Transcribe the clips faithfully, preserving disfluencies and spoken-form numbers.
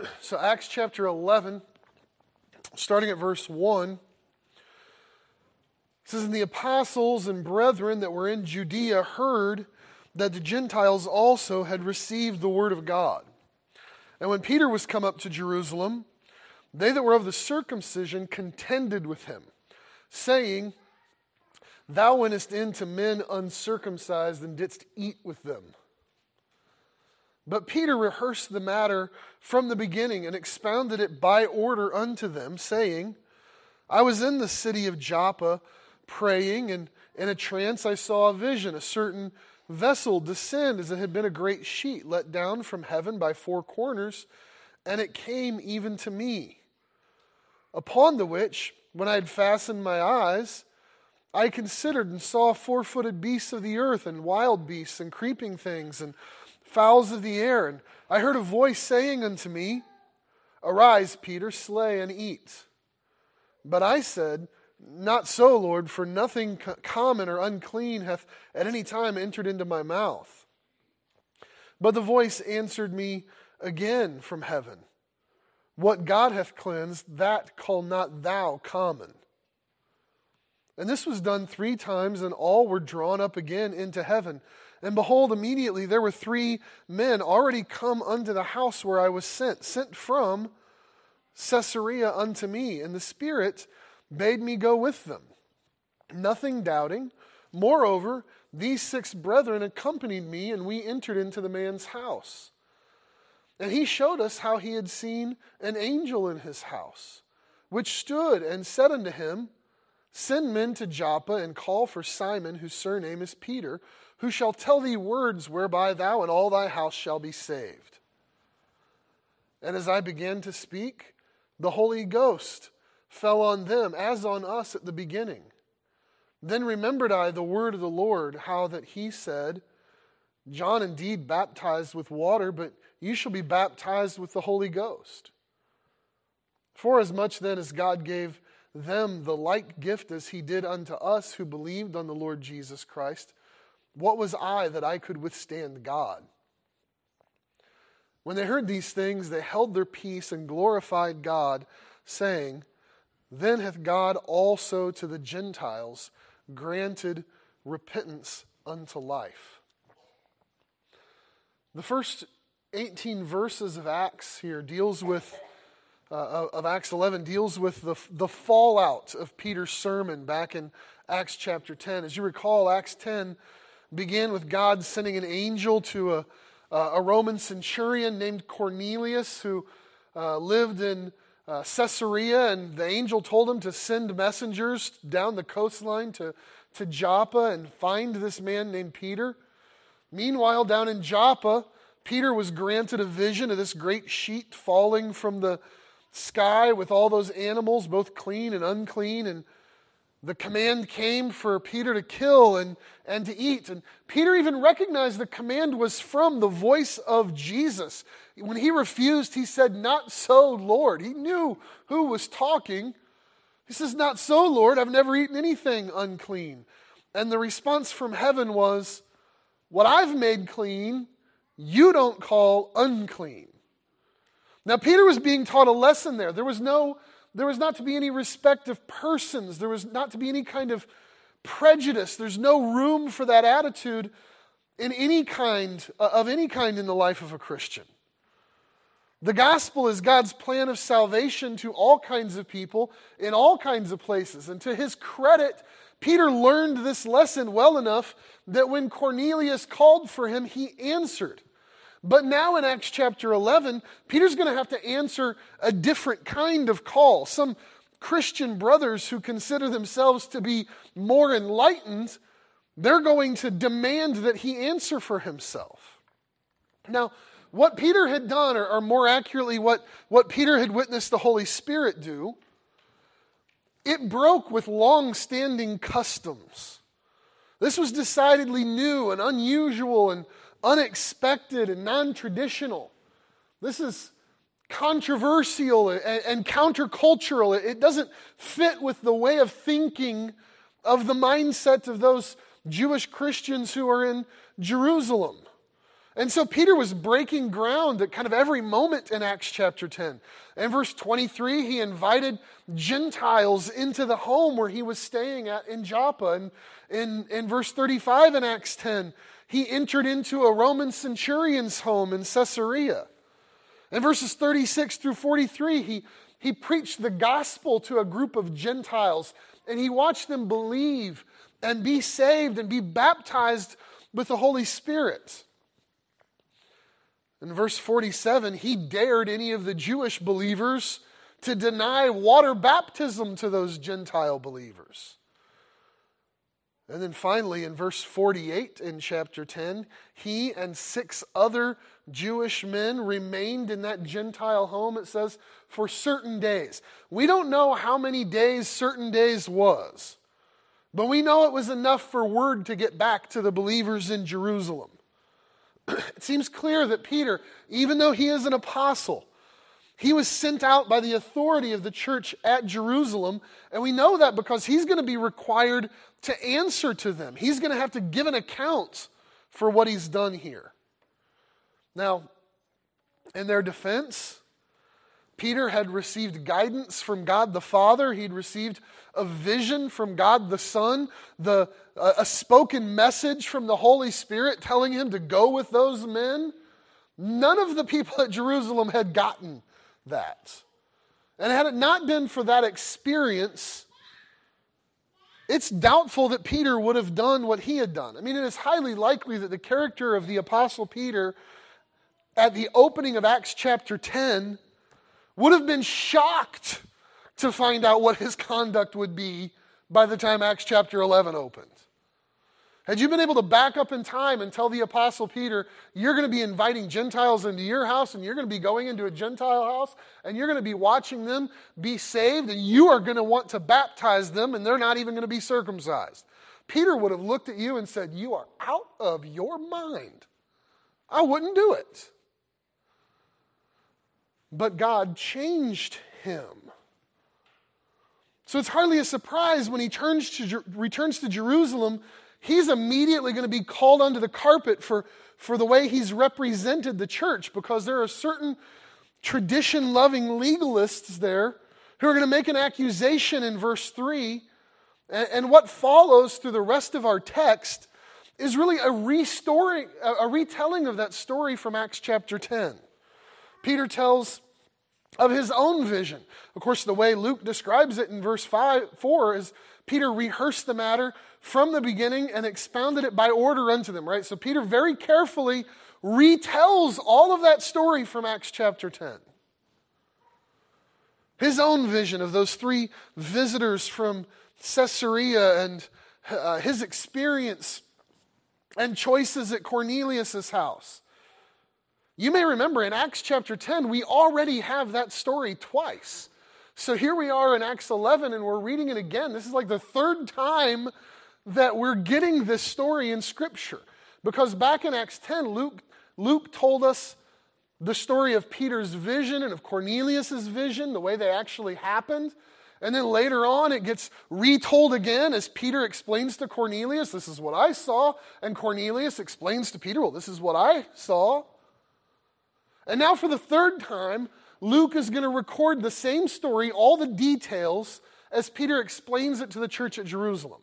So Acts chapter eleven, starting at verse one, it says, "And the apostles and brethren that were in Judea heard that the Gentiles also had received the word of God. And when Peter was come up to Jerusalem, they that were of the circumcision contended with him, saying, Thou wentest in to men uncircumcised and didst eat with them. But Peter rehearsed the matter from the beginning and expounded it by order unto them, saying, I was in the city of Joppa praying, and in a trance I saw a vision, a certain vessel descend as it had been a great sheet let down from heaven by four corners, and it came even to me. Upon the which, when I had fastened my eyes, I considered and saw four-footed beasts of the earth, and wild beasts, and creeping things, and fowls of the air. And I heard a voice saying unto me, Arise, Peter, slay and eat. But I said, Not so, Lord, for nothing co- common or unclean hath at any time entered into my mouth. But the voice answered me again from heaven, What God hath cleansed, that call not thou common. And this was done three times, and all were drawn up again into heaven. And behold, immediately there were three men already come unto the house where I was sent, sent from Caesarea unto me. And the Spirit bade me go with them, nothing doubting. Moreover, these six brethren accompanied me, and we entered into the man's house. And he showed us how he had seen an angel in his house, which stood and said unto him, Send men to Joppa, and call for Simon, whose surname is Peter, who shall tell thee words whereby thou and all thy house shall be saved. And as I began to speak, the Holy Ghost fell on them, as on us at the beginning. Then remembered I the word of the Lord, how that he said, John indeed baptized with water, but you shall be baptized with the Holy Ghost. Forasmuch then as God gave them the like gift as he did unto us who believed on the Lord Jesus Christ, what was I that I could withstand God? When they heard these things, they held their peace and glorified God, saying, Then hath God also to the Gentiles granted repentance unto life. The first eighteen verses of Acts here deals with Uh, of Acts eleven deals with the, the fallout of Peter's sermon back in Acts chapter ten. As you recall, Acts ten began with God sending an angel to a, a Roman centurion named Cornelius who uh, lived in uh, Caesarea, and the angel told him to send messengers down the coastline to, to Joppa and find this man named Peter. Meanwhile, down in Joppa, Peter was granted a vision of this great sheet falling from the sky with all those animals, both clean and unclean, and the command came for Peter to kill and, and to eat. And Peter even recognized the command was from the voice of Jesus. When he refused, he said, Not so, Lord. He knew who was talking. He says, Not so, Lord. I've never eaten anything unclean. And the response from heaven was, What I've made clean, you don't call unclean. Now, Peter was being taught a lesson there. There was no, there was not to be any respect of persons. There was not to be any kind of prejudice. There's no room for that attitude in any kind, of any kind in the life of a Christian. The gospel is God's plan of salvation to all kinds of people in all kinds of places. And to his credit, Peter learned this lesson well enough that when Cornelius called for him, he answered. But now in Acts chapter eleven, Peter's going to have to answer a different kind of call. Some Christian brothers who consider themselves to be more enlightened, they're going to demand that he answer for himself. Now, what Peter had done, or, or more accurately, what, what Peter had witnessed the Holy Spirit do, it broke with long-standing customs. This was decidedly new and unusual and unexpected and non-traditional. This is controversial and, and countercultural. It doesn't fit with the way of thinking of the mindset of those Jewish Christians who are in Jerusalem. And so Peter was breaking ground at kind of every moment in Acts chapter ten. In verse twenty-three, he invited Gentiles into the home where he was staying at in Joppa. And in, in verse thirty-five in Acts ten, he entered into a Roman centurion's home in Caesarea. In verses thirty-six through forty-three, he, he preached the gospel to a group of Gentiles, and he watched them believe and be saved and be baptized with the Holy Spirit. In verse forty-seven, he dared any of the Jewish believers to deny water baptism to those Gentile believers. And then finally, in verse forty-eight in chapter ten, he and six other Jewish men remained in that Gentile home, it says, for certain days. We don't know how many days certain days was, but we know it was enough for word to get back to the believers in Jerusalem. It seems clear that Peter, even though he is an apostle, he was sent out by the authority of the church at Jerusalem, and we know that because he's going to be required to answer to them. He's going to have to give an account for what he's done here. Now, in their defense, Peter had received guidance from God the Father. He'd received a vision from God the Son, the, uh, a spoken message from the Holy Spirit telling him to go with those men. None of the people at Jerusalem had gotten that. And had it not been for that experience, it's doubtful that Peter would have done what he had done. I mean, it is highly likely that the character of the Apostle Peter at the opening of Acts chapter ten would have been shocked to find out what his conduct would be by the time Acts chapter eleven opened. Had you been able to back up in time and tell the Apostle Peter, you're going to be inviting Gentiles into your house and you're going to be going into a Gentile house and you're going to be watching them be saved and you are going to want to baptize them and they're not even going to be circumcised. Peter would have looked at you and said, you are out of your mind. I wouldn't do it. But God changed him. So it's hardly a surprise when he turns to, returns to Jerusalem, he's immediately going to be called onto the carpet for, for the way he's represented the church, because there are certain tradition-loving legalists there who are going to make an accusation in verse three. And, and what follows through the rest of our text is really a restoring, a retelling of that story from Acts chapter ten. Peter tells of his own vision. Of course, the way Luke describes it in verse five, four is Peter rehearsed the matter from the beginning and expounded it by order unto them, right? So Peter very carefully retells all of that story from Acts chapter ten. His own vision of those three visitors from Caesarea and uh, his experience and choices at Cornelius' house. You may remember in Acts chapter ten, we already have that story twice. So here we are in Acts eleven and we're reading it again. This is like the third time that we're getting this story in Scripture. Because back in Acts ten, Luke, Luke told us the story of Peter's vision and of Cornelius' vision, the way they actually happened. And then later on, it gets retold again as Peter explains to Cornelius, this is what I saw. And Cornelius explains to Peter, well, this is what I saw. And now for the third time, Luke is going to record the same story, all the details, as Peter explains it to the church at Jerusalem.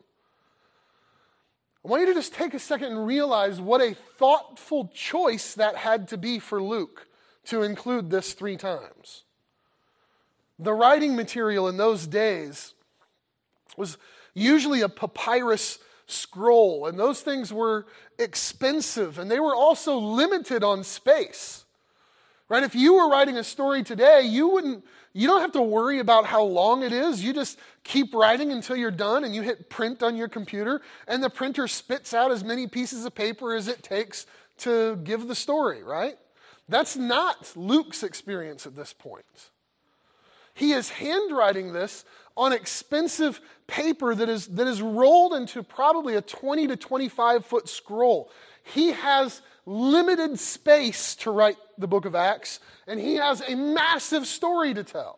I want you to just take a second and realize what a thoughtful choice that had to be for Luke to include this three times. The writing material in those days was usually a papyrus scroll, and those things were expensive, and they were also limited on space. Right? If you were writing a story today, you wouldn't, you don't have to worry about how long it is. You just keep writing until you're done and you hit print on your computer and the printer spits out as many pieces of paper as it takes to give the story, right? That's not Luke's experience at this point. He is handwriting this on expensive paper that is, that is rolled into probably a twenty to twenty-five foot scroll. He has limited space to write the book of Acts, and he has a massive story to tell.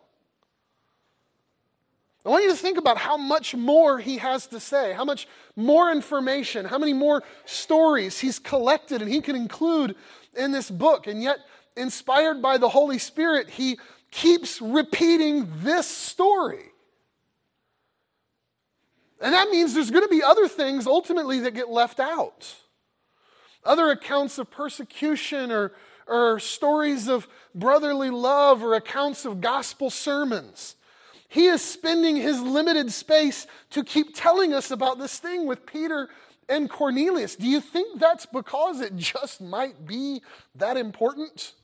I want you to think about how much more he has to say, how much more information, how many more stories he's collected, and he can include in this book. And yet, inspired by the Holy Spirit, he keeps repeating this story. And that means there's going to be other things ultimately that get left out. Other accounts of persecution or, or stories of brotherly love or accounts of gospel sermons. He is spending his limited space to keep telling us about this thing with Peter and Cornelius. Do you think that's because it just might be that important?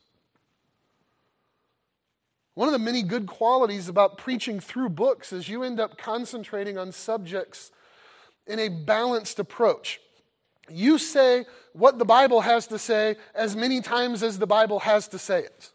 One of the many good qualities about preaching through books is you end up concentrating on subjects in a balanced approach. You say what the Bible has to say as many times as the Bible has to say it.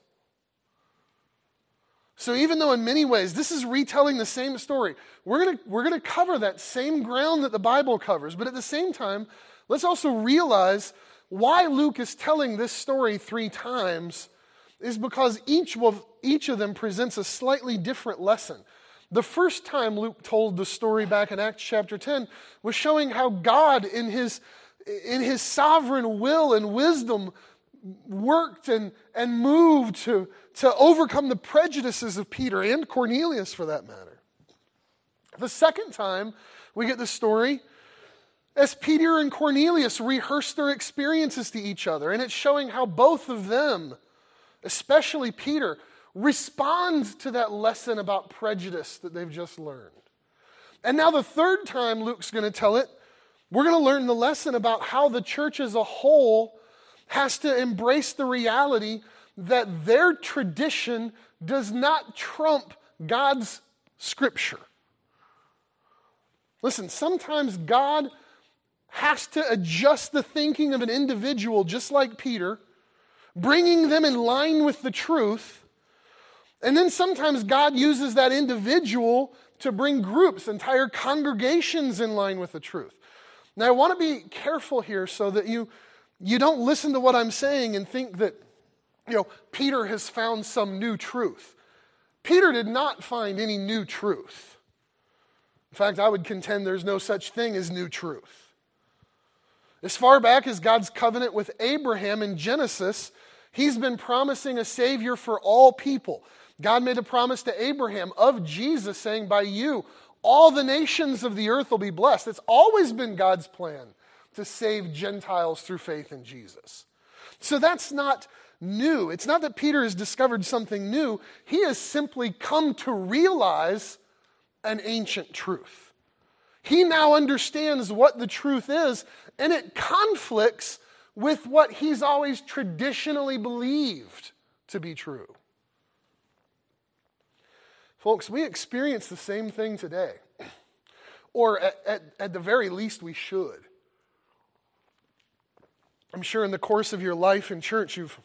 So even though in many ways this is retelling the same story, we're going to we're going to cover that same ground that the Bible covers. But at the same time, let's also realize why Luke is telling this story three times is because each of, each of them presents a slightly different lesson. The first time Luke told the story back in Acts chapter ten was showing how God in his, in his sovereign will and wisdom worked and, and moved to, to overcome the prejudices of Peter and Cornelius for that matter. The second time we get the story as Peter and Cornelius rehearse their experiences to each other, and it's showing how both of them, especially Peter, respond to that lesson about prejudice that they've just learned. And now the third time Luke's going to tell it, we're going to learn the lesson about how the church as a whole has to embrace the reality that their tradition does not trump God's scripture. Listen, sometimes God has to adjust the thinking of an individual just like Peter, bringing them in line with the truth. And then sometimes God uses that individual to bring groups, entire congregations in line with the truth. Now I want to be careful here so that you, you don't listen to what I'm saying and think that, you know, Peter has found some new truth. Peter did not find any new truth. In fact, I would contend there's no such thing as new truth. As far back as God's covenant with Abraham in Genesis, he's been promising a Savior for all people. God made a promise to Abraham of Jesus, saying, by you, all the nations of the earth will be blessed. It's always been God's plan to save Gentiles through faith in Jesus. So that's not new. It's not that Peter has discovered something new. He has simply come to realize an ancient truth. He now understands what the truth is, and it conflicts with what he's always traditionally believed to be true. Folks, we experience the same thing today. Or at, at, at the very least, we should. I'm sure in the course of your life in church, you've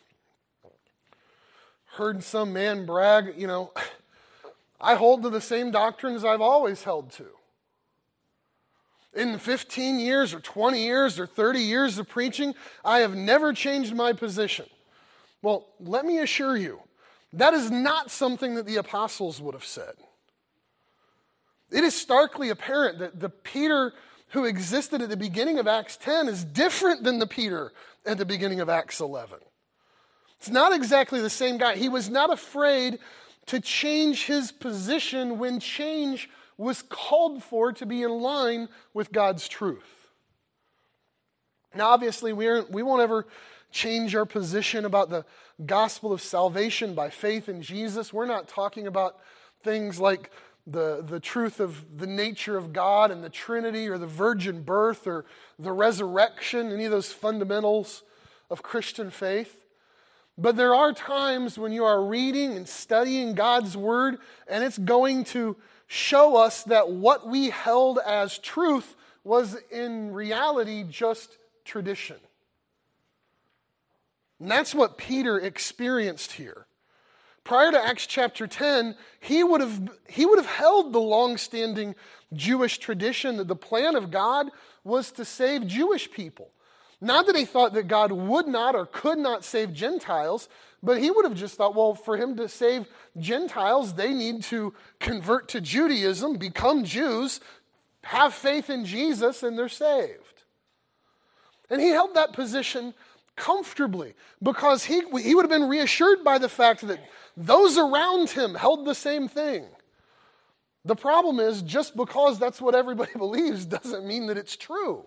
heard some man brag, you know, I hold to the same doctrines I've always held to. In fifteen years or twenty years or thirty years of preaching, I have never changed my position. Well, let me assure you, that is not something that the apostles would have said. It is starkly apparent that the Peter who existed at the beginning of Acts ten is different than the Peter at the beginning of Acts eleven. It's not exactly the same guy. He was not afraid to change his position when change was called for to be in line with God's truth. Now, obviously, we aren't, we won't ever change our position about the gospel of salvation by faith in Jesus. We're not talking about things like the, the truth of the nature of God and the Trinity or the virgin birth or the resurrection, any of those fundamentals of Christian faith. But there are times when you are reading and studying God's word, and it's going to show us that what we held as truth was in reality just tradition. And that's what Peter experienced here. Prior to Acts chapter ten, he would have, he would have held the long-standing Jewish tradition that the plan of God was to save Jewish people. Not that he thought that God would not or could not save Gentiles, but he would have just thought, well, for him to save Gentiles, they need to convert to Judaism, become Jews, have faith in Jesus, and they're saved. And he held that position comfortably because he, he would have been reassured by the fact that those around him held the same thing. The problem is, just because that's what everybody believes doesn't mean that it's true.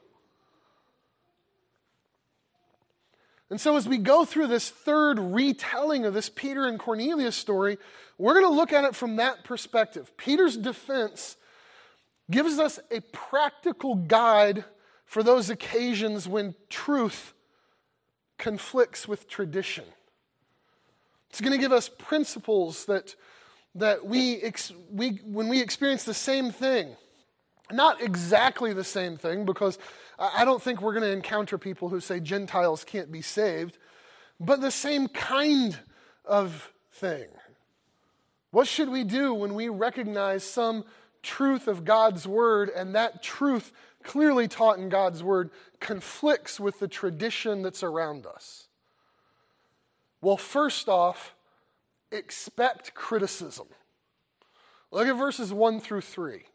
And so as we go through this third retelling of this Peter and Cornelius story, we're going to look at it from that perspective. Peter's defense gives us a practical guide for those occasions when truth conflicts with tradition. It's going to give us principles that, that we, ex, we, when we experience the same thing, not exactly the same thing, because I don't think we're going to encounter people who say Gentiles can't be saved, but the same kind of thing. What should we do when we recognize some truth of God's word, and that truth clearly taught in God's word conflicts with the tradition that's around us? Well, first off, expect criticism. Look at verses one through three.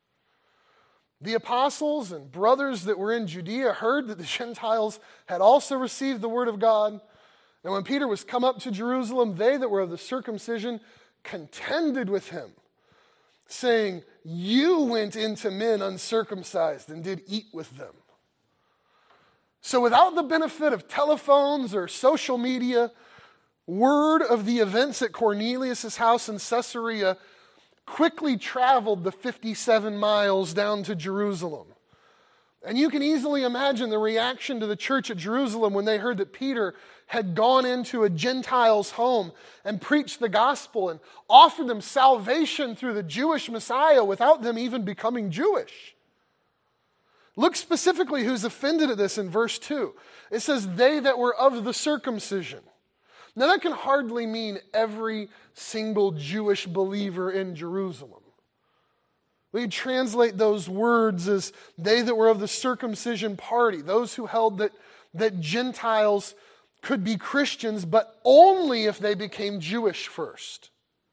The apostles and brothers that were in Judea heard that the Gentiles had also received the word of God. And when Peter was come up to Jerusalem, they that were of the circumcision contended with him, saying, "You went into men uncircumcised and did eat with them." So without the benefit of telephones or social media, word of the events at Cornelius' house in Caesarea quickly traveled the fifty-seven miles down to Jerusalem. And you can easily imagine the reaction to the church at Jerusalem when they heard that Peter had gone into a Gentile's home and preached the gospel and offered them salvation through the Jewish Messiah without them even becoming Jewish. Look specifically who's offended at this in verse two. It says, "They that were of the circumcision." Now that can hardly mean every single Jewish believer in Jerusalem. We translate those words as they that were of the circumcision party, those who held that, that Gentiles could be Christians, but only if they became Jewish first.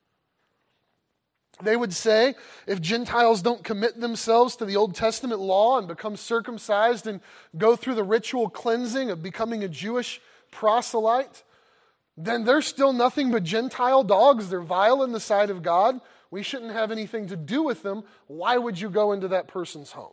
They would say, if Gentiles don't commit themselves to the Old Testament law and become circumcised and go through the ritual cleansing of becoming a Jewish proselyte, then they're still nothing but Gentile dogs. They're vile in the sight of God. We shouldn't have anything to do with them. Why would you go into that person's home?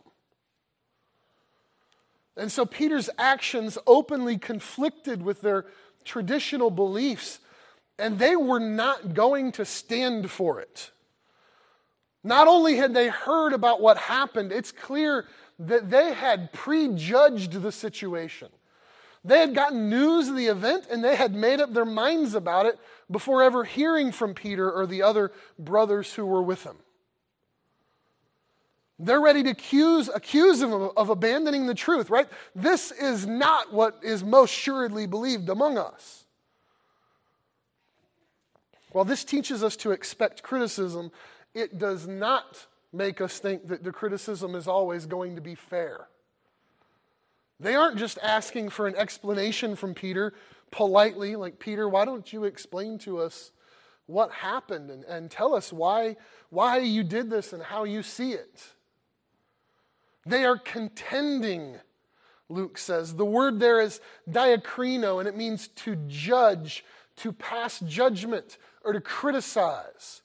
And so Peter's actions openly conflicted with their traditional beliefs, and they were not going to stand for it. Not only had they heard about what happened, it's clear that they had prejudged the situation. They had gotten news of the event, and they had made up their minds about it before ever hearing from Peter or the other brothers who were with him. They're ready to accuse, accuse him of, of abandoning the truth, right? This is not what is most assuredly believed among us. While this teaches us to expect criticism, it does not make us think that the criticism is always going to be fair. They aren't just asking for an explanation from Peter politely, like, "Peter, why don't you explain to us what happened and, and tell us why, why you did this and how you see it?" They are contending, Luke says. The word there is diakrino, and it means to judge, to pass judgment, or to criticize.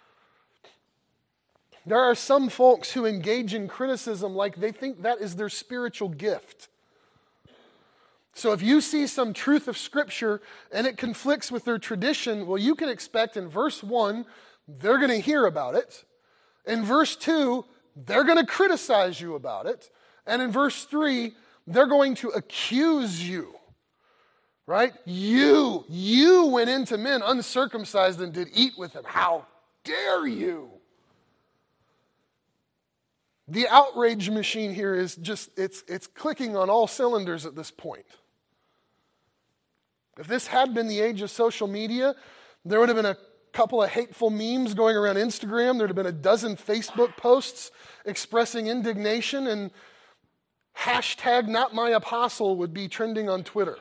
There are some folks who engage in criticism like they think that is their spiritual gift. So if you see some truth of Scripture and it conflicts with their tradition, well, you can expect in verse one, they're going to hear about it. In verse two, they're going to criticize you about it. And in verse three, they're going to accuse you. Right? You, you went into men uncircumcised and did eat with them. How dare you? The outrage machine here is just, it's, it's clicking on all cylinders at this point. If this had been the age of social media, there would have been a couple of hateful memes going around Instagram. There would have been a dozen Facebook posts expressing indignation, and hashtag not my apostle would be trending on Twitter.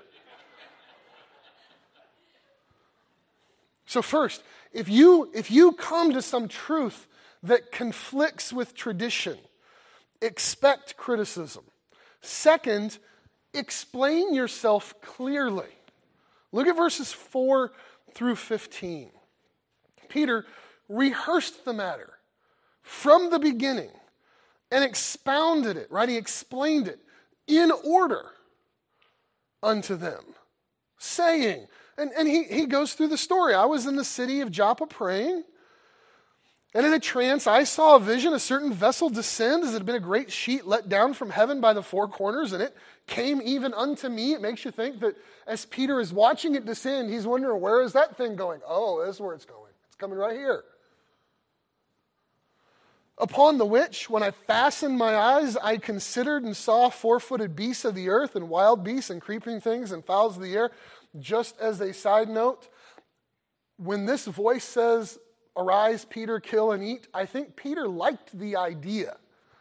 So first, if you, if you come to some truth that conflicts with tradition, expect criticism. Second, explain yourself clearly. Look at verses four through fifteen. Peter rehearsed the matter from the beginning and expounded it, right? He explained it in order unto them, saying, and, and he, he goes through the story. I was in the city of Joppa praying, and in a trance I saw a vision, a certain vessel descend as it had been a great sheet let down from heaven by the four corners, and it came even unto me. It makes you think that as Peter is watching it descend, he's wondering, where is that thing going? Oh, that's where it's going. It's coming right here. Upon the which, when I fastened my eyes, I considered and saw four-footed beasts of the earth and wild beasts and creeping things and fowls of the air. Just as a side note, when this voice says, arise, Peter, kill and eat, I think Peter liked the idea.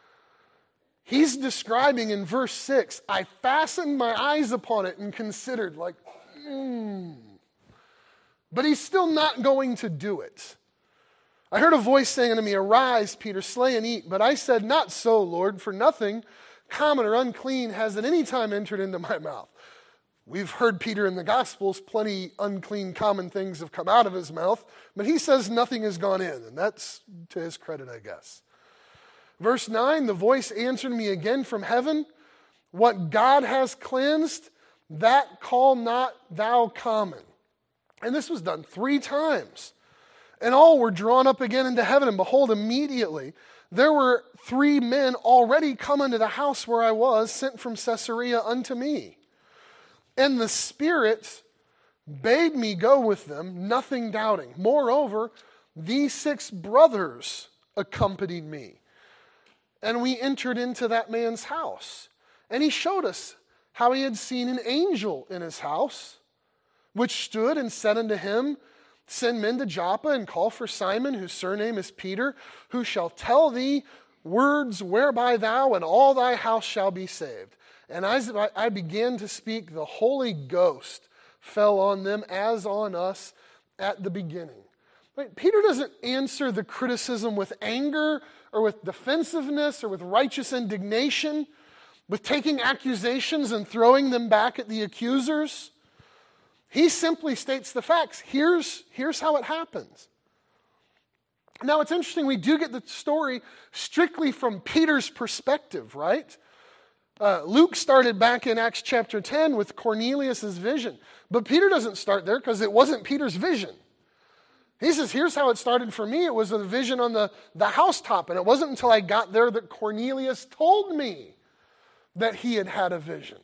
He's describing in verse six, I fastened my eyes upon it and considered, like, hmm. But he's still not going to do it. I heard a voice saying unto me, arise, Peter, slay and eat. But I said, not so, Lord, for nothing common or unclean has at any time entered into my mouth. We've heard Peter in the Gospels, plenty unclean common things have come out of his mouth, but he says nothing has gone in, and that's to his credit, I guess. Verse nine, the voice answered me again from heaven, what God has cleansed, that call not thou common. And this was done three times. And all were drawn up again into heaven, and behold, immediately there were three men already come unto the house where I was, sent from Caesarea unto me. And the Spirit bade me go with them, nothing doubting. Moreover, these six brothers accompanied me. And we entered into that man's house. And he showed us how he had seen an angel in his house, which stood and said unto him, send men to Joppa and call for Simon, whose surname is Peter, who shall tell thee words whereby thou and all thy house shall be saved. And as I began to speak, the Holy Ghost fell on them as on us at the beginning. Right? Peter doesn't answer the criticism with anger or with defensiveness or with righteous indignation, with taking accusations and throwing them back at the accusers. He simply states the facts. Here's, here's how it happens. Now, it's interesting, we do get the story strictly from Peter's perspective, right? Uh, Luke started back in Acts chapter ten with Cornelius' vision. But Peter doesn't start there because it wasn't Peter's vision. He says, here's how it started for me. It was a vision on the, the housetop. And it wasn't until I got there that Cornelius told me that he had had a vision.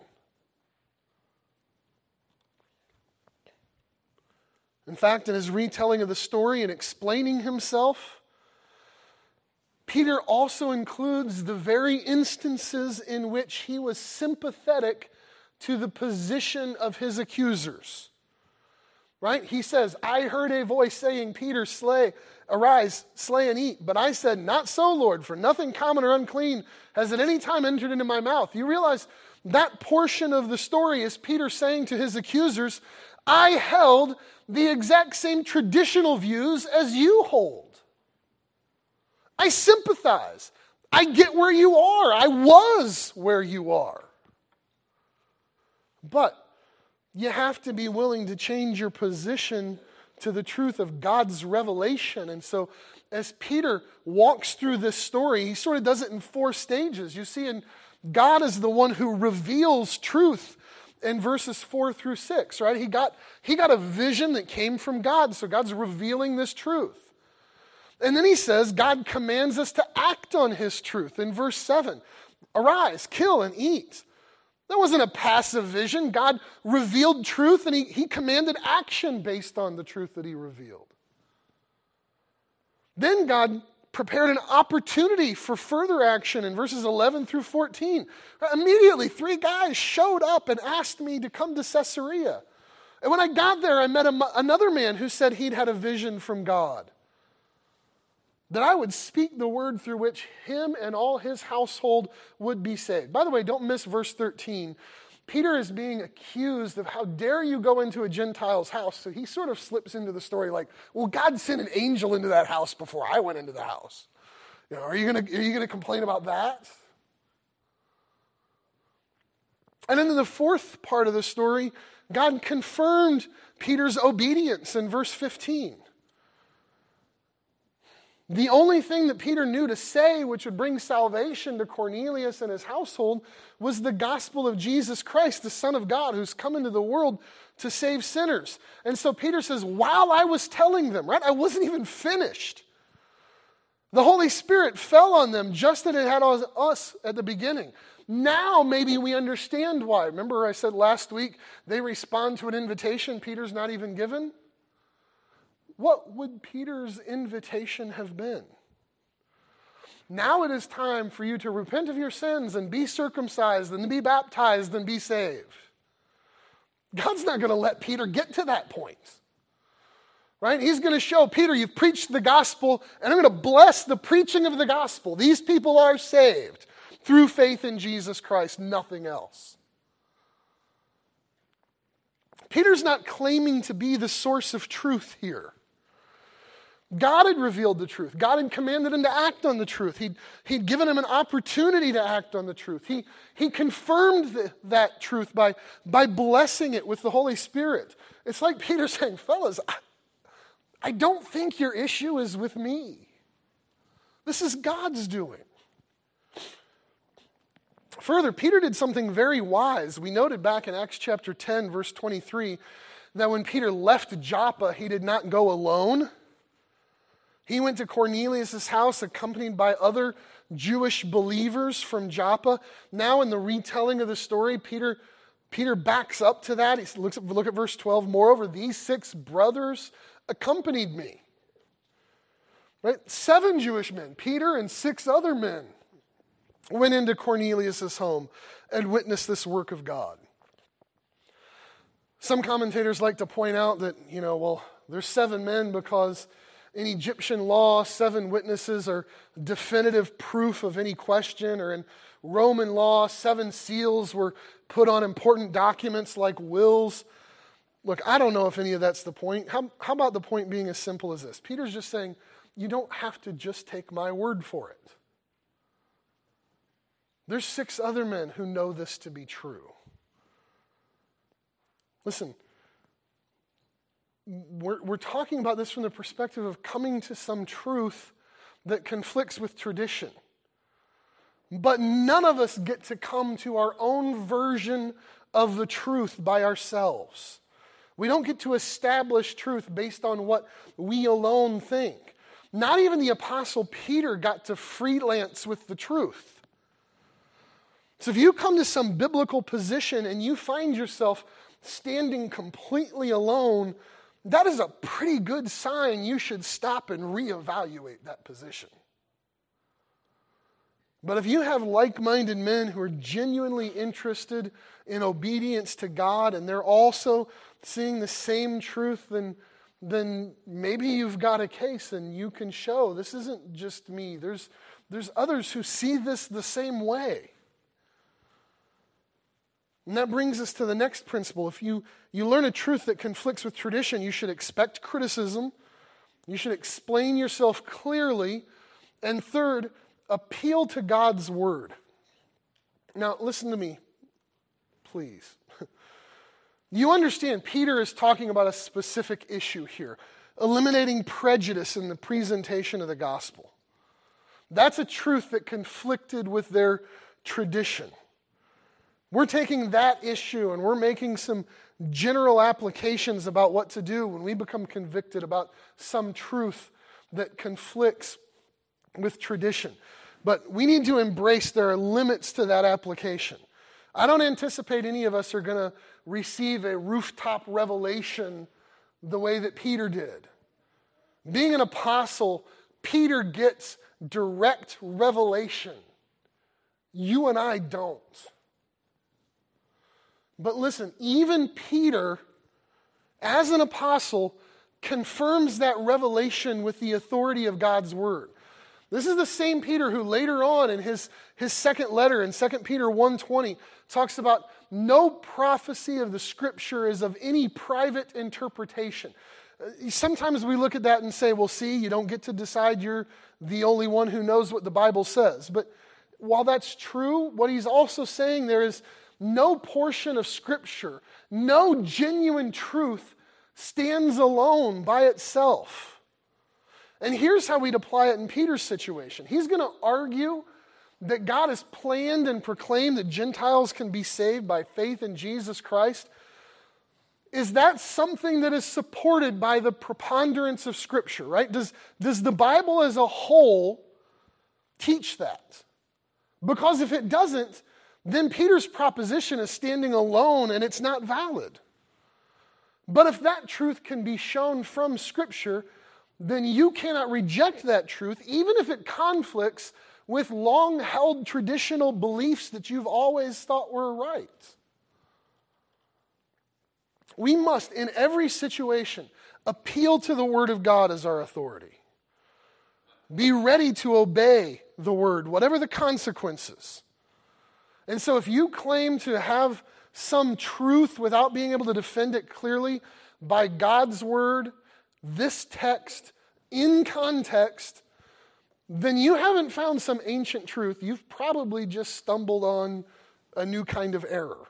In fact, in his retelling of the story and explaining himself, Peter also includes the very instances in which he was sympathetic to the position of his accusers. Right? He says, I heard a voice saying, Peter, slay, arise, slay and eat. But I said, not so, Lord, for nothing common or unclean has at any time entered into my mouth. You realize that portion of the story is Peter saying to his accusers, I held the exact same traditional views as you hold. I sympathize. I get where you are. I was where you are. But you have to be willing to change your position to the truth of God's revelation. And so as Peter walks through this story, he sort of does it in four stages. You see, and God is the one who reveals truth in verses four through six, right? He got, he got a vision that came from God, so God's revealing this truth. And then he says God commands us to act on his truth in verse seven. Arise, kill, and eat. That wasn't a passive vision. God revealed truth, and he, he commanded action based on the truth that he revealed. Then God prepared an opportunity for further action in verses eleven through fourteen. Immediately, three guys showed up and asked me to come to Caesarea. And when I got there, I met a, another man who said he'd had a vision from God, that I would speak the word through which him and all his household would be saved. By the way, don't miss verse thirteen. Peter is being accused of how dare you go into a Gentile's house. So he sort of slips into the story like, well, God sent an angel into that house before I went into the house. You know, are you gonna, are you gonna complain about that? And then in the fourth part of the story, God confirmed Peter's obedience in verse fifteen. The only thing that Peter knew to say which would bring salvation to Cornelius and his household was the gospel of Jesus Christ, the Son of God, who's come into the world to save sinners. And so Peter says, while I was telling them, right, I wasn't even finished. The Holy Spirit fell on them just as it had on us at the beginning. Now maybe we understand why. Remember I said last week, they respond to an invitation Peter's not even given? What would Peter's invitation have been? Now it is time for you to repent of your sins and be circumcised and be baptized and be saved. God's not going to let Peter get to that point. Right? He's going to show Peter, you've preached the gospel, and I'm going to bless the preaching of the gospel. These people are saved through faith in Jesus Christ, nothing else. Peter's not claiming to be the source of truth here. God had revealed the truth. God had commanded him to act on the truth. He'd, he'd given him an opportunity to act on the truth. He, he confirmed the, that truth by, by blessing it with the Holy Spirit. It's like Peter saying, fellas, I, I don't think your issue is with me. This is God's doing. Further, Peter did something very wise. We noted back in Acts chapter ten, verse twenty-three, that when Peter left Joppa, he did not go alone. He went to Cornelius' house accompanied by other Jewish believers from Joppa. Now in the retelling of the story, Peter, Peter backs up to that. He looks at, look at verse twelve. Moreover, these six brothers accompanied me. Right? Seven Jewish men, Peter and six other men, went into Cornelius' home and witnessed this work of God. Some commentators like to point out that, you know, well, there's seven men because in Egyptian law, seven witnesses are definitive proof of any question, or in Roman law, seven seals were put on important documents like wills. Look, I don't know if any of that's the point. How, how about the point being as simple as this? Peter's just saying, you don't have to just take my word for it. There's six other men who know this to be true. Listen, We're, we're talking about this from the perspective of coming to some truth that conflicts with tradition. But none of us get to come to our own version of the truth by ourselves. We don't get to establish truth based on what we alone think. Not even the Apostle Peter got to freelance with the truth. So if you come to some biblical position and you find yourself standing completely alone, that is a pretty good sign you should stop and reevaluate that position. But if you have like-minded men who are genuinely interested in obedience to God and they're also seeing the same truth, then, then maybe you've got a case and you can show this isn't just me. There's, there's others who see this the same way. And that brings us to the next principle. If you, you learn a truth that conflicts with tradition, you should expect criticism. You should explain yourself clearly. And third, appeal to God's word. Now, listen to me, please. You understand, Peter is talking about a specific issue here, eliminating prejudice in the presentation of the gospel. That's a truth that conflicted with their tradition. We're taking that issue and we're making some general applications about what to do when we become convicted about some truth that conflicts with tradition. But we need to embrace there are limits to that application. I don't anticipate any of us are going to receive a rooftop revelation the way that Peter did. Being an apostle, Peter gets direct revelation. You and I don't. But listen, even Peter, as an apostle, confirms that revelation with the authority of God's word. This is the same Peter who later on in his, his second letter in Second Peter one twenty talks about no prophecy of the scripture is of any private interpretation. Sometimes we look at that and say, well, see, you don't get to decide you're the only one who knows what the Bible says. But while that's true, what he's also saying there is no portion of Scripture, no genuine truth stands alone by itself. And here's how we'd apply it in Peter's situation. He's going to argue that God has planned and proclaimed that Gentiles can be saved by faith in Jesus Christ. Is that something that is supported by the preponderance of Scripture, right? Does, does the Bible as a whole teach that? Because if it doesn't, then Peter's proposition is standing alone and it's not valid. But if that truth can be shown from Scripture, then you cannot reject that truth, even if it conflicts with long-held traditional beliefs that you've always thought were right. We must, in every situation, appeal to the Word of God as our authority. Be ready to obey the Word, whatever the consequences. And so if you claim to have some truth without being able to defend it clearly by God's Word, this text, in context, then you haven't found some ancient truth. You've probably just stumbled on a new kind of error.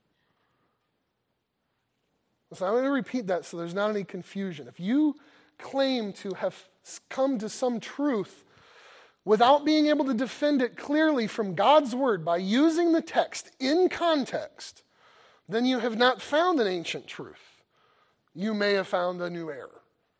So I'm going to repeat that so there's not any confusion. If you claim to have come to some truth without being able to defend it clearly from God's Word by using the text in context, then you have not found an ancient truth. You may have found a new error.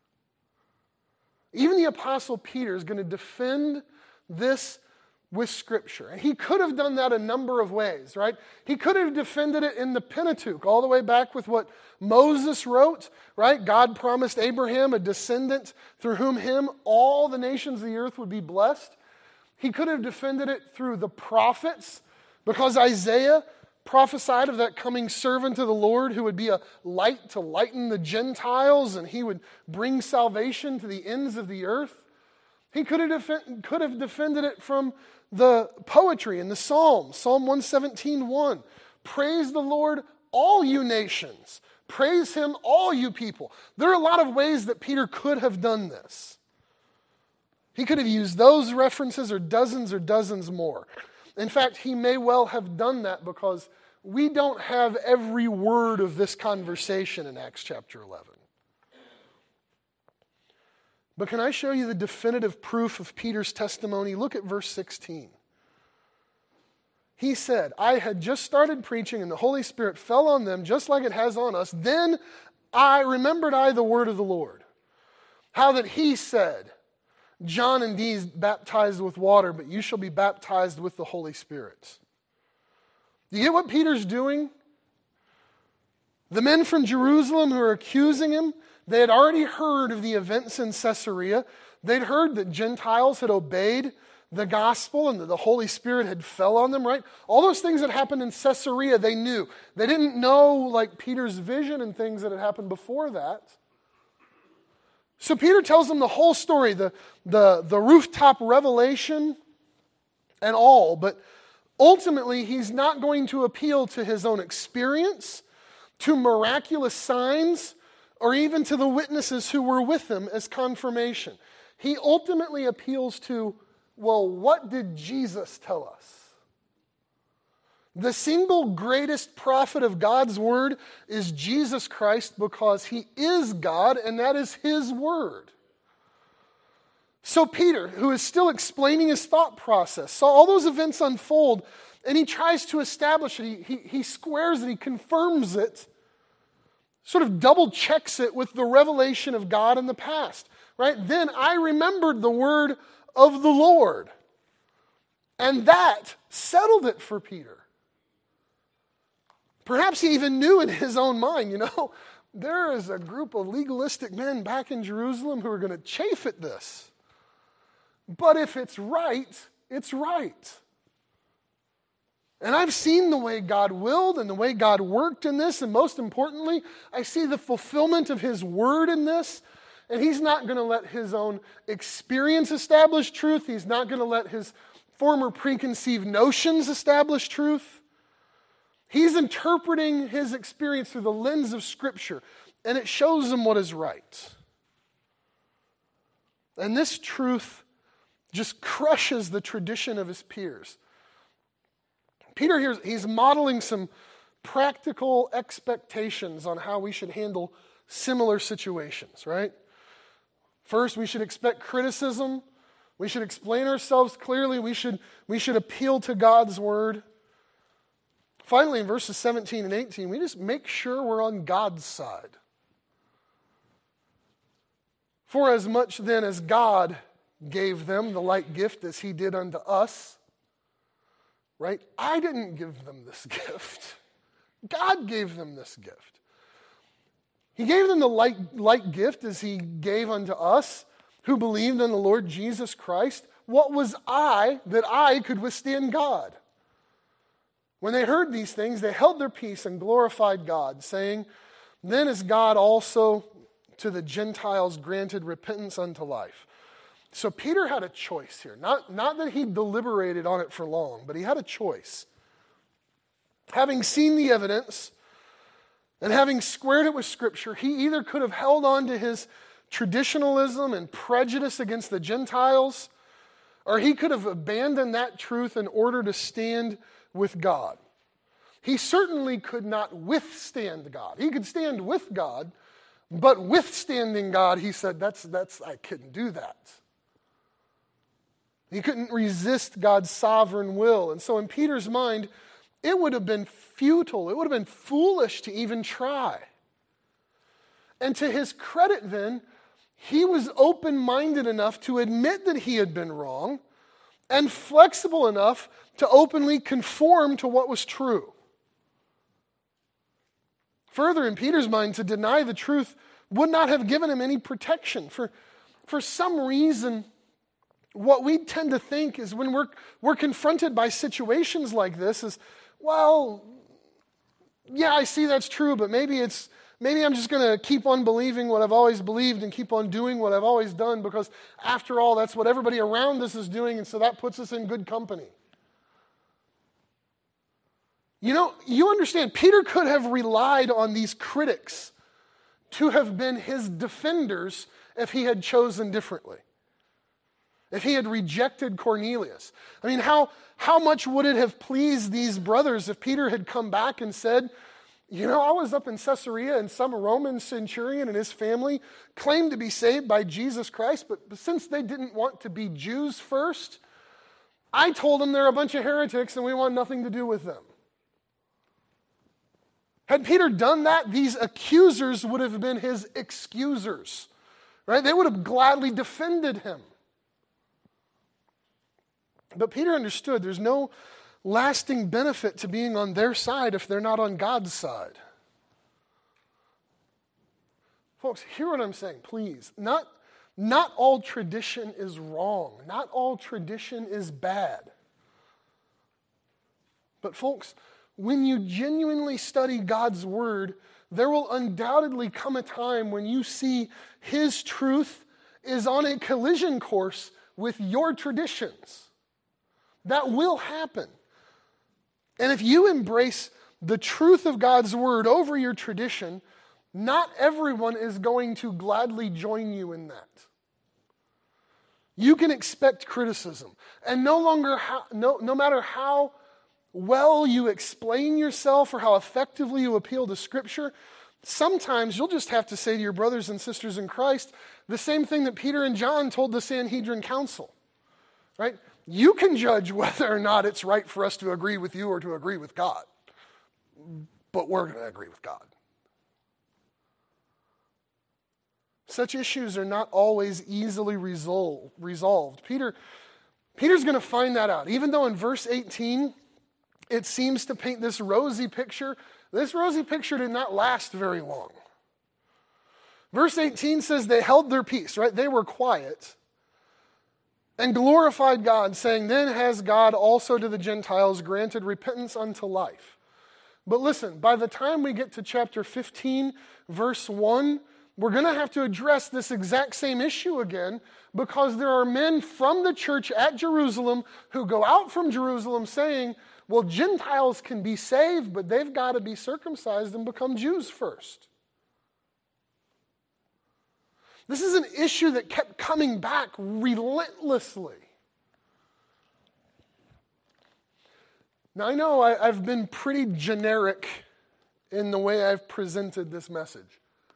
Even the Apostle Peter is going to defend this with Scripture. And he could have done that a number of ways, right? He could have defended it in the Pentateuch, all the way back with what Moses wrote, right? God promised Abraham a descendant through whom him all the nations of the earth would be blessed. He could have defended it through the prophets, because Isaiah prophesied of that coming servant of the Lord who would be a light to lighten the Gentiles, and he would bring salvation to the ends of the earth. He could have, defend, could have defended it from the poetry in the Psalms. Psalm one seventeen, one. Praise the Lord, all you nations. Praise him, all you people. There are a lot of ways that Peter could have done this. He could have used those references or dozens or dozens more. In fact, he may well have done that because we don't have every word of this conversation in Acts chapter eleven. But can I show you the definitive proof of Peter's testimony? Look at verse sixteen. He said, I had just started preaching and the Holy Spirit fell on them just like it has on us. Then I remembered I the word of the Lord. How that he said, John indeed baptized with water, but you shall be baptized with the Holy Spirit. Do you get what Peter's doing? The men from Jerusalem who are accusing him, they had already heard of the events in Caesarea. They'd heard that Gentiles had obeyed the gospel and that the Holy Spirit had fell on them, right? All those things that happened in Caesarea, they knew. They didn't know, like, Peter's vision and things that had happened before that. So Peter tells them the whole story, the, the, the rooftop revelation and all, but ultimately he's not going to appeal to his own experience, to miraculous signs, or even to the witnesses who were with him as confirmation. He ultimately appeals to, well, what did Jesus tell us? The single greatest prophet of God's word is Jesus Christ, because he is God and that is his word. So Peter, who is still explaining his thought process, saw all those events unfold, and he tries to establish it. He, he, he squares it, he confirms it, sort of double checks it with the revelation of God in the past. Right? Then I remembered the word of the Lord. And that settled it for Peter. Perhaps he even knew in his own mind, you know, there is a group of legalistic men back in Jerusalem who are going to chafe at this. But if it's right, it's right. And I've seen the way God willed and the way God worked in this, and most importantly, I see the fulfillment of his word in this, and he's not going to let his own experience establish truth. He's not going to let his former preconceived notions establish truth. He's interpreting his experience through the lens of Scripture, and it shows him what is right. And this truth just crushes the tradition of his peers. Peter here, he's modeling some practical expectations on how we should handle similar situations, right? First, we should expect criticism. We should explain ourselves clearly. We should, we should appeal to God's word. Finally, in verses seventeen and eighteen, we just make sure we're on God's side. For as much then as God gave them the like gift as he did unto us, right? I didn't give them this gift. God gave them this gift. He gave them the like, like gift as he gave unto us who believed in the Lord Jesus Christ. What was I that I could withstand God? When they heard these things, they held their peace and glorified God, saying, Then is God also to the Gentiles granted repentance unto life. So Peter had a choice here. Not, not that he deliberated on it for long, but he had a choice. Having seen the evidence and having squared it with Scripture, he either could have held on to his traditionalism and prejudice against the Gentiles, or he could have abandoned that truth in order to stand with God. He certainly could not withstand God. He could stand with God, but withstanding God, he said, that's, that's, I couldn't do that. He couldn't resist God's sovereign will. And so in Peter's mind, it would have been futile. It would have been foolish to even try. And to his credit then, he was open-minded enough to admit that he had been wrong and flexible enough to openly conform to what was true. Further, in Peter's mind, to deny the truth would not have given him any protection. For, for some reason, what we tend to think is when we're, we're confronted by situations like this is, well, yeah, I see that's true, but maybe it's maybe I'm just going to keep on believing what I've always believed and keep on doing what I've always done because after all, that's what everybody around us is doing, and so that puts us in good company. You know, you understand, Peter could have relied on these critics to have been his defenders if he had chosen differently. If he had rejected Cornelius. I mean, how, how much would it have pleased these brothers if Peter had come back and said, you know, I was up in Caesarea and some Roman centurion and his family claimed to be saved by Jesus Christ, but since they didn't want to be Jews first, I told them they're a bunch of heretics and we want nothing to do with them. Had Peter done that, these accusers would have been his excusers, right? They would have gladly defended him. But Peter understood there's no lasting benefit to being on their side if they're not on God's side. Folks, hear what I'm saying, please. Not, not all tradition is wrong. Not all tradition is bad. But folks, when you genuinely study God's word, there will undoubtedly come a time when you see his truth is on a collision course with your traditions. That will happen. And if you embrace the truth of God's word over your tradition, not everyone is going to gladly join you in that. You can expect criticism. And no longer, how, no, no matter how well you explain yourself or how effectively you appeal to Scripture, sometimes you'll just have to say to your brothers and sisters in Christ the same thing that Peter and John told the Sanhedrin Council, right? You can judge whether or not it's right for us to agree with you or to agree with God, but we're going to agree with God. Such issues are not always easily resol- resolved. Peter, Peter's going to find that out. Even though in verse eighteen, it seems to paint this rosy picture, this rosy picture did not last very long. Verse eighteen says they held their peace, right? They were quiet and glorified God, saying, Then has God also to the Gentiles granted repentance unto life. But listen, by the time we get to chapter fifteen, verse one, we're going to have to address this exact same issue again because there are men from the church at Jerusalem who go out from Jerusalem saying, well, Gentiles can be saved, but they've got to be circumcised and become Jews first. This is an issue that kept coming back relentlessly. Now, I know I, I've been pretty generic in the way I've presented this message.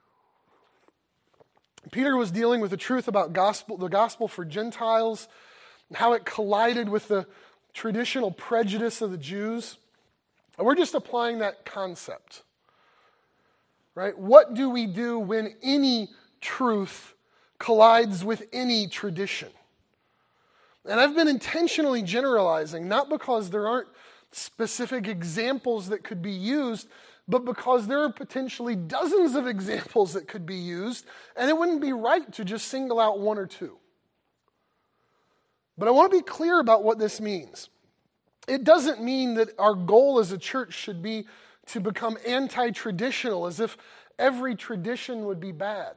Peter was dealing with the truth about gospel, the gospel for Gentiles, how it collided with the traditional prejudice of the Jews. And we're just applying that concept. Right? What do we do when any truth collides with any tradition? And I've been intentionally generalizing, not because there aren't specific examples that could be used, but because there are potentially dozens of examples that could be used, and it wouldn't be right to just single out one or two. But I want to be clear about what this means. It doesn't mean that our goal as a church should be to become anti-traditional, as if every tradition would be bad.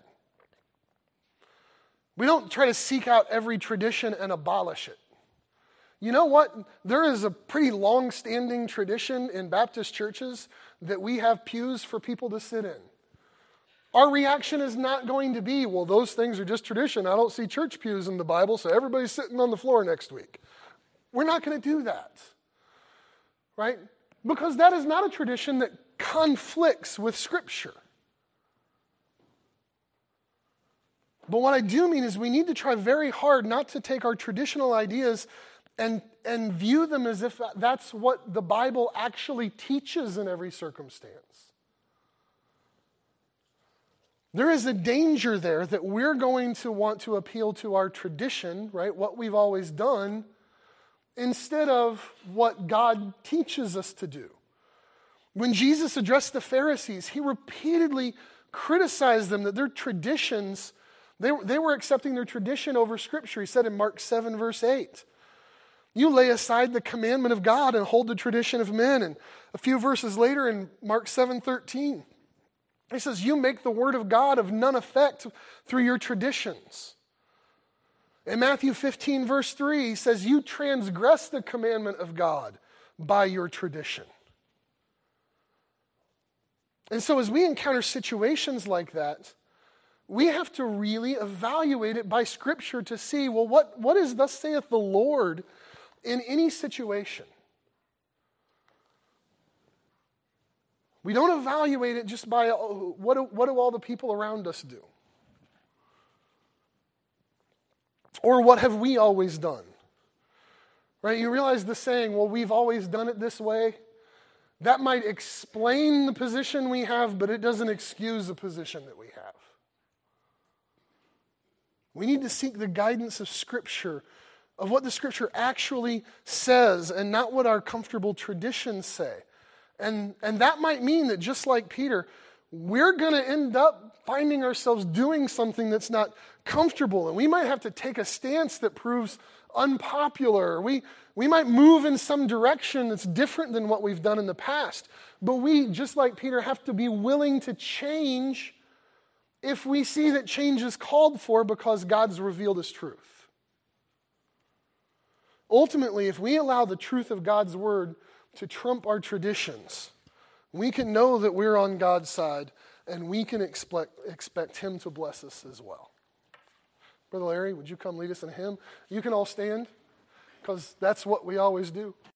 We don't try to seek out every tradition and abolish it. You know what? There is a pretty long-standing tradition in Baptist churches that we have pews for people to sit in. Our reaction is not going to be, well, those things are just tradition. I don't see church pews in the Bible, so everybody's sitting on the floor next week. We're not going to do that, right? Because that is not a tradition that conflicts with Scripture. But what I do mean is we need to try very hard not to take our traditional ideas and, and view them as if that's what the Bible actually teaches in every circumstance. There is a danger there that we're going to want to appeal to our tradition, right, what we've always done, instead of what God teaches us to do. When Jesus addressed the Pharisees, he repeatedly criticized them that their traditions, they, they were accepting their tradition over Scripture. He said in Mark seven, verse eight, you lay aside the commandment of God and hold the tradition of men. And a few verses later in Mark seven thirteen, he says, you make the word of God of none effect through your traditions. In Matthew fifteen, verse three, he says, you transgress the commandment of God by your tradition. And so as we encounter situations like that, we have to really evaluate it by Scripture to see, well, what, what is thus saith the Lord in any situation? We don't evaluate it just by oh, what, do, what do all the people around us do? Or what have we always done? Right? You realize the saying, well, we've always done it this way. That might explain the position we have, but it doesn't excuse the position that we have. We need to seek the guidance of Scripture, of what the Scripture actually says, and not what our comfortable traditions say. And, and that might mean that just like Peter, we're going to end up finding ourselves doing something that's not comfortable. And we might have to take a stance that proves unpopular. We, we might move in some direction that's different than what we've done in the past. But we, just like Peter, have to be willing to change if we see that change is called for because God's revealed His truth. Ultimately, if we allow the truth of God's word to trump our traditions, we can know that we're on God's side and we can expect, expect Him to bless us as well. Brother Larry, would you come lead us in a hymn? You can all stand because that's what we always do.